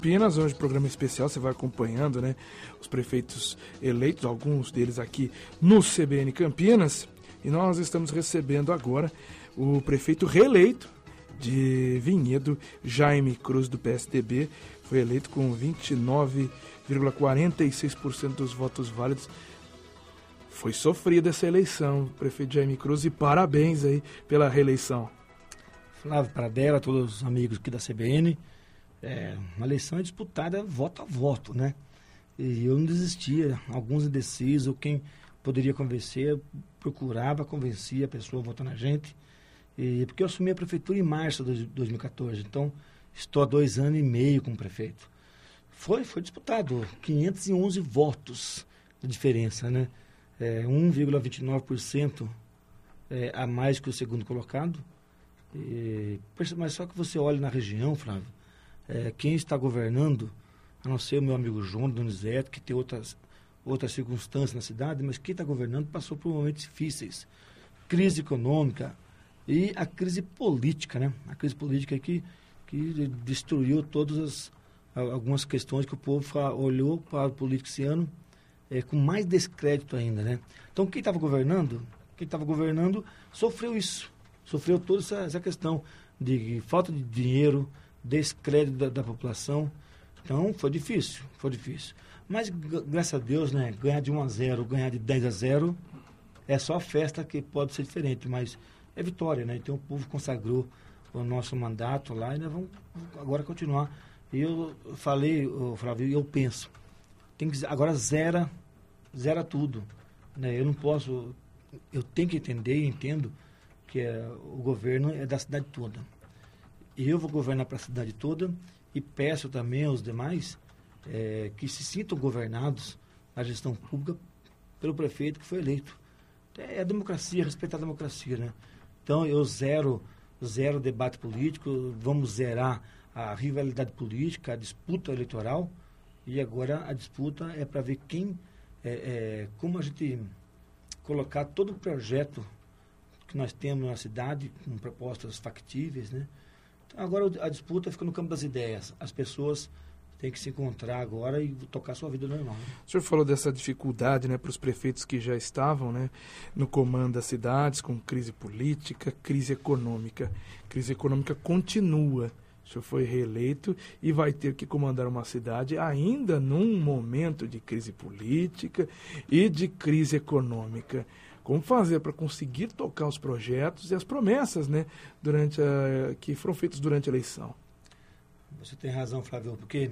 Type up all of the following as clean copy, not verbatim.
Campinas, hoje programa especial, você vai acompanhando, né, os prefeitos eleitos, alguns deles aqui no CBN Campinas, e nós estamos recebendo agora o prefeito reeleito de Vinhedo, Jaime Cruz, do PSDB, foi eleito com 29,46% dos votos válidos. Foi sofrida essa eleição, prefeito Jaime Cruz, e parabéns aí pela reeleição. Flávio Pradella, todos os amigos aqui da CBN, uma eleição é disputada voto a voto, né? E eu não desistia, alguns indecisos, quem poderia convencer, procurava, convencia a pessoa a votar na gente, porque eu assumi a prefeitura em março de 2014, então estou há 2 anos e meio como prefeito. Foi disputado, 511 votos de diferença, né? 1,29% a mais que o segundo colocado. Mas só que você olha na região, Flávio, quem está governando, a não ser o meu amigo João Donizete, que tem outras circunstâncias na cidade, mas quem está governando passou por momentos difíceis. Crise econômica e a crise política, né? A crise política que destruiu algumas questões que o povo olhou para o político esse ano com mais descrédito ainda, né? Então, quem estava governando sofreu isso. Sofreu toda essa questão de falta de dinheiro, descrédito da população. Então, foi difícil. Mas, graças a Deus, né, ganhar de 1-0, ganhar de 10-0, é só festa que pode ser diferente, mas é vitória, né? Então, o povo consagrou o nosso mandato lá e nós vamos agora continuar. E eu falei, Flávio, eu penso, agora zera tudo, né? Eu não posso, eu tenho que entender e entendo que o governo é da cidade toda. E eu vou governar para a cidade toda e peço também aos demais que se sintam governados na gestão pública pelo prefeito que foi eleito. É a democracia, respeitar a democracia, né? Então, eu zero debate político, vamos zerar a rivalidade política, a disputa eleitoral, e agora a disputa é para ver como a gente colocar todo o projeto que nós temos na cidade, com propostas factíveis, né? Então, agora a disputa fica no campo das ideias. As pessoas têm que se encontrar agora e tocar sua vida normal. Né? O senhor falou dessa dificuldade, né, para os prefeitos que já estavam, né, no comando das cidades, com crise política, crise econômica. Crise econômica continua. O senhor foi reeleito e vai ter que comandar uma cidade ainda num momento de crise política e de crise econômica. Como fazer para conseguir tocar os projetos e as promessas, né, que foram feitas durante a eleição? Você tem razão, Flávio, porque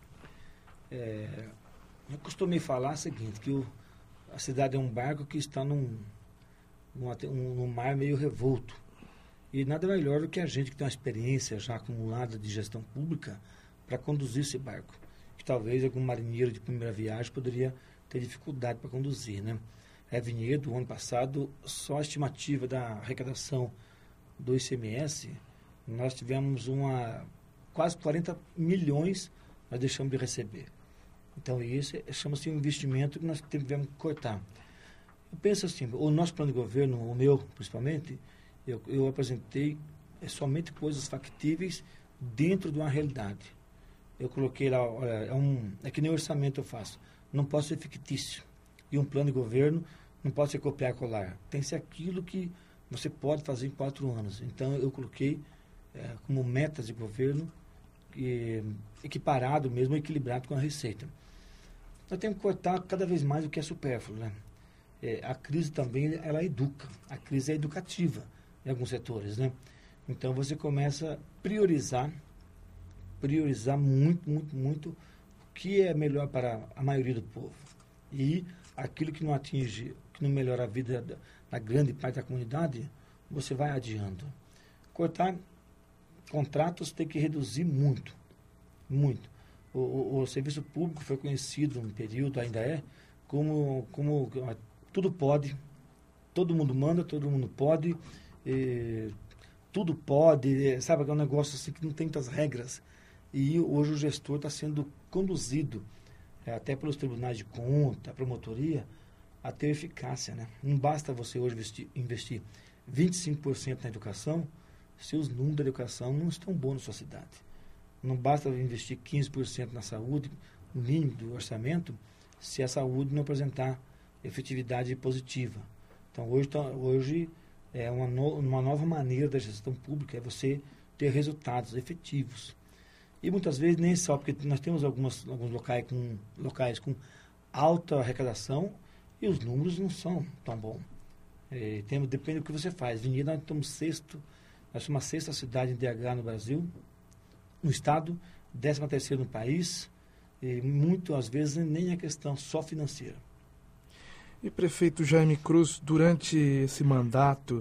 eu costumei falar o seguinte, que a cidade é um barco que está num mar meio revolto. E nada melhor do que a gente que tem uma experiência já acumulada de gestão pública para conduzir esse barco. Que talvez algum marinheiro de primeira viagem poderia ter dificuldade para conduzir, né? Vinhedo, o ano passado, só a estimativa da arrecadação do ICMS, nós tivemos quase 40 milhões nós deixamos de receber. Então, isso chama-se um investimento que nós tivemos que cortar. Eu penso assim, o nosso plano de governo, o meu principalmente, eu apresentei somente coisas factíveis dentro de uma realidade. Eu coloquei lá, olha, é que nem orçamento eu faço, não pode ser fictício. E um plano de governo não pode ser copiar e colar. Tem que ser aquilo que você pode fazer em 4 anos. Então, eu coloquei como metas de governo equiparado mesmo, equilibrado com a receita. Nós temos que cortar cada vez mais o que é supérfluo, né? A crise também, ela educa. A crise é educativa em alguns setores, né? Então, você começa a priorizar muito, muito, muito o que é melhor para a maioria do povo. E aquilo que não atinge, que não melhora a vida da grande parte da comunidade, você vai adiando. Cortar contratos tem que reduzir muito, muito. O serviço público foi conhecido no período, ainda como tudo pode, todo mundo manda, todo mundo pode, tudo pode, sabe, é um negócio assim que não tem muitas regras. E hoje o gestor está sendo conduzido até pelos tribunais de conta, a promotoria, a ter eficácia, né? Não basta você hoje investir 25% na educação se os números da educação não estão bons na sua cidade. Não basta investir 15% na saúde, no mínimo do orçamento, se a saúde não apresentar efetividade positiva. Então, hoje é uma nova maneira da gestão pública, é você ter resultados efetivos. E muitas vezes nem só, porque nós temos alguns locais com alta arrecadação e os números não são tão bons. Depende do que você faz. Vinhedo, nós somos a sexta cidade em DH no Brasil, no estado, 13ª no país, e muitas vezes nem é questão só financeira. E prefeito Jaime Cruz, durante esse mandato,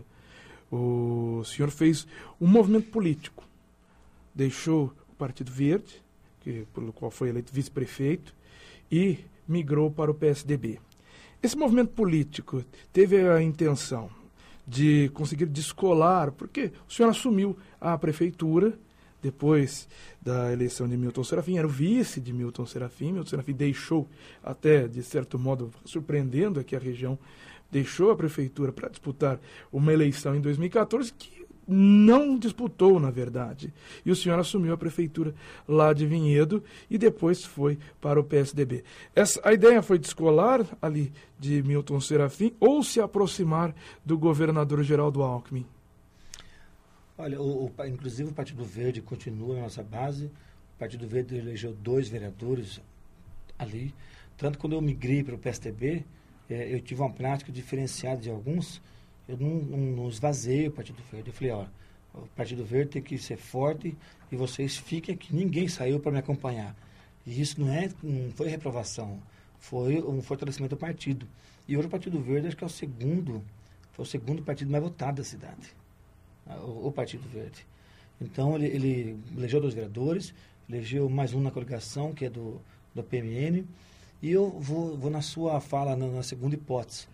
o senhor fez um movimento político. Deixou o Partido Verde, pelo qual foi eleito vice-prefeito, e migrou para o PSDB. Esse movimento político teve a intenção de conseguir descolar, porque o senhor assumiu a prefeitura depois da eleição de Milton Serafim, era o vice de Milton Serafim. Milton Serafim deixou, até de certo modo, surpreendendo aqui a região, deixou a prefeitura para disputar uma eleição em 2014 que não disputou, na verdade. E o senhor assumiu a prefeitura lá de Vinhedo e depois foi para o PSDB. A ideia foi descolar ali de Milton Serafim ou se aproximar do governador Geraldo Alckmin? Olha, inclusive o Partido Verde continua na nossa base. O Partido Verde elegeu 2 vereadores ali. Tanto quando eu migrei para o PSDB, eu tive uma prática diferenciada de alguns. Eu não esvaziei o Partido Verde. Eu falei, o Partido Verde tem que ser forte e vocês fiquem aqui. Ninguém saiu para me acompanhar. E isso não foi reprovação, foi um fortalecimento do partido. E hoje o Partido Verde acho que foi o segundo partido mais votado da cidade. O Partido Verde. Então, ele elegeu 2 vereadores, elegeu mais um na coligação, que é do PMN, e eu vou na sua fala, na segunda hipótese.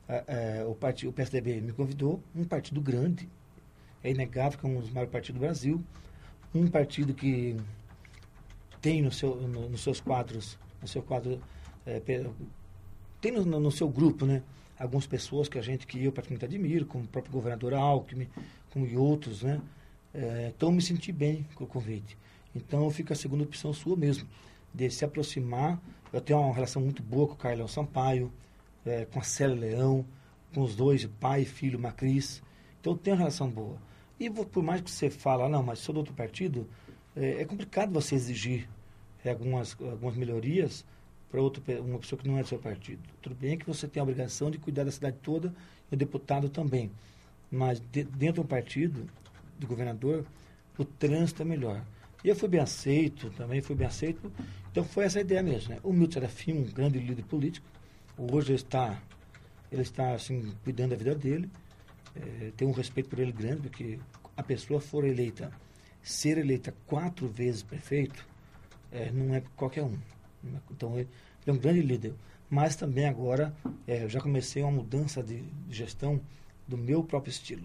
O PSDB me convidou, um partido grande, é inegável que é um dos maiores partidos do Brasil, um partido que tem nos seus quadros, tem no seu grupo, né, algumas pessoas que eu praticamente admiro, como o próprio governador Alckmin, como e outros, né? Então, eu me senti bem com o convite. Então, eu fico a segunda opção sua mesmo, de se aproximar. Eu tenho uma relação muito boa com o Carlão Sampaio, com a Célia Leão, com os 2, pai e filho, Macris. Então, eu tenho uma relação boa. E por mais que você fala, não, mas sou do outro partido, é complicado você exigir algumas melhorias para uma pessoa que não é do seu partido. Tudo bem que você tem a obrigação de cuidar da cidade toda e o deputado também. Mas dentro do partido, do governador, o trânsito é melhor. E eu fui bem aceito, também fui bem aceito. Então foi essa a ideia mesmo, né? O Milton Serafim, um grande líder político, hoje ele está assim, cuidando da vida dele. Tenho um respeito por ele grande, porque a pessoa ser eleita 4 vezes prefeito, não é qualquer um. Então ele é um grande líder. Mas também agora, eu já comecei uma mudança de gestão do meu próprio estilo.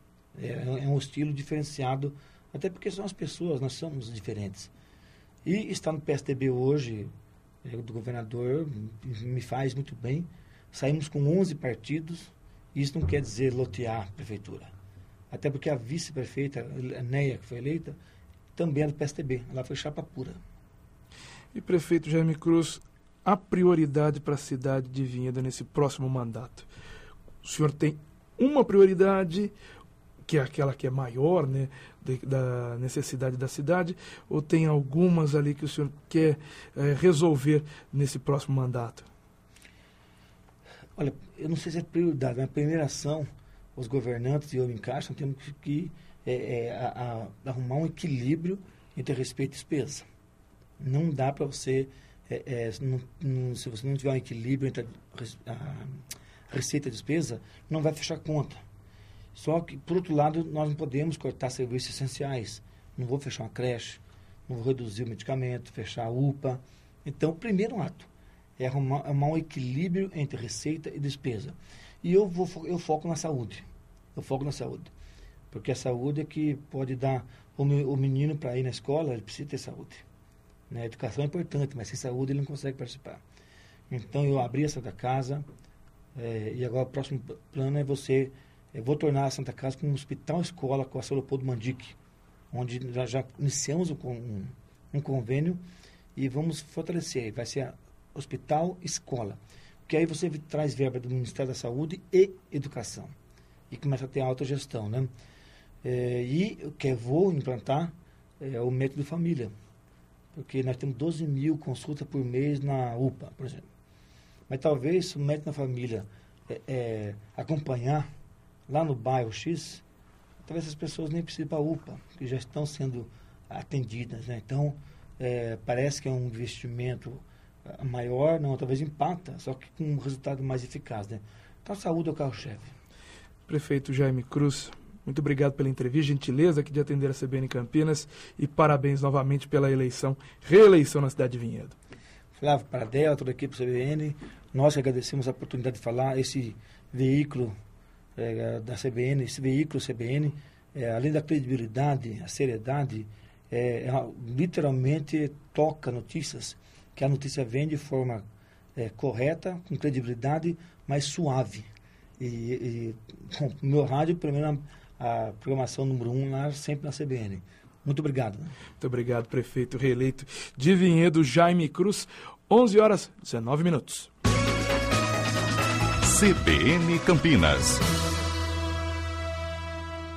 É um estilo diferenciado, até porque são as pessoas, nós somos diferentes. E estar no PSDB hoje, do governador, me faz muito bem. Saímos com 11 partidos, e isso não quer dizer lotear a prefeitura. Até porque a vice-prefeita, a Neia, que foi eleita, também é do PSDB, ela foi chapa pura. E prefeito Jaime Cruz, a prioridade para a cidade de Vinhedo nesse próximo mandato? O senhor tem uma prioridade, que é aquela que é maior, né, da necessidade da cidade, ou tem algumas ali que o senhor quer resolver nesse próximo mandato? Olha, eu não sei se é prioridade, mas a primeira ação, os governantes e eu me encaixam, temos que arrumar um equilíbrio entre respeito e despesa. Não dá para você, se você não tiver um equilíbrio entre a receita e despesa, não vai fechar conta. Só que, por outro lado, nós não podemos cortar serviços essenciais. Não vou fechar uma creche, não vou reduzir o medicamento, fechar a UPA. Então, o primeiro ato é arrumar um equilíbrio entre receita e despesa. E eu foco na saúde. Eu foco na saúde. Porque a saúde é que pode dar o menino para ir na escola, ele precisa ter saúde. Né? A educação é importante, mas sem saúde ele não consegue participar. Então, eu abri a Santa Casa, e agora o próximo plano é eu vou tornar a Santa Casa como um hospital-escola com a São Leopoldo Mandique, onde já iniciamos um convênio e vamos fortalecer. Vai ser hospital, escola. Porque aí você traz verba do Ministério da Saúde e Educação. E começa a ter autogestão, né? E o que eu vou implantar é o método família. Porque nós temos 12 mil consultas por mês na UPA, por exemplo. Mas talvez o método da família acompanhar lá no bairro X, talvez as pessoas nem precisem para a UPA, que já estão sendo atendidas, né? Então, parece que é um investimento maior, não, talvez empata, só que com um resultado mais eficaz, né? Então, a saúde é o carro-chefe. Prefeito Jaime Cruz, muito obrigado pela entrevista, gentileza aqui de atender a CBN Campinas e parabéns novamente pela reeleição na cidade de Vinhedo. Flávio Paradela, toda a equipe do CBN, nós que agradecemos a oportunidade de falar, esse veículo da CBN, esse veículo CBN, além da credibilidade, a seriedade, literalmente toca notícias, que a notícia vem de forma correta, com credibilidade, mas suave. E com o meu rádio, primeiro a programação número 1 lá, sempre na CBN. Muito obrigado. Muito obrigado, prefeito reeleito de Vinhedo, Jaime Cruz. 11h19. CBN Campinas.